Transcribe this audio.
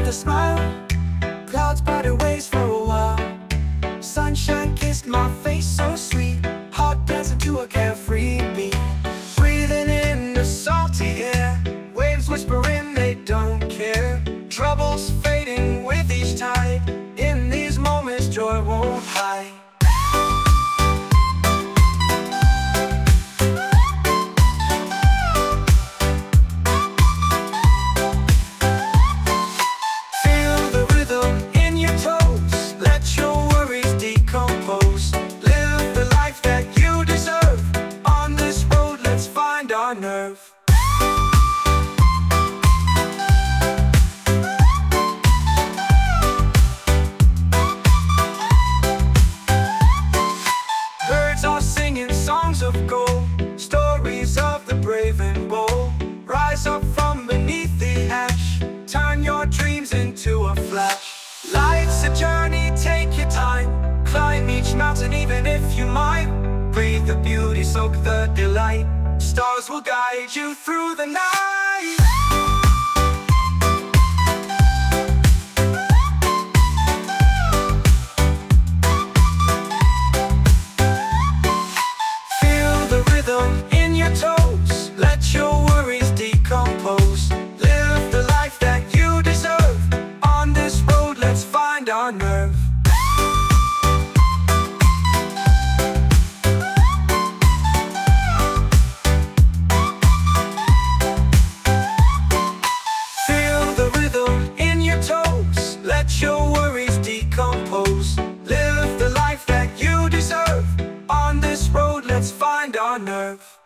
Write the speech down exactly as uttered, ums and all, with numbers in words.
with a smile. Clouds parted ways for a while. Sunshine kissed my face so sweet. Heart dancing to a carefree beat. Breathing in the salty air. Waves whispering they don't care. Troubles fading with each tide. In these moments joy won't hide. Feel the rhythm in your toes. Let your worries decompose. Live the life that you deserve. On this road let's find our nerve. Songs of gold, stories of the brave and bold. Rise up from beneath the ash, turn your dreams into a flash. Life's a journey, take your time. Climb each mountain even if you might. Breathe the beauty, soak the delight. Stars will guide you through the night. In your toes, let your worries decompose. Live the life that you deserve. On this road let's find our nerve. Feel the rhythm in your toes. Let your worries decompose. Live the life that you deserve. On this road let's find our nerve.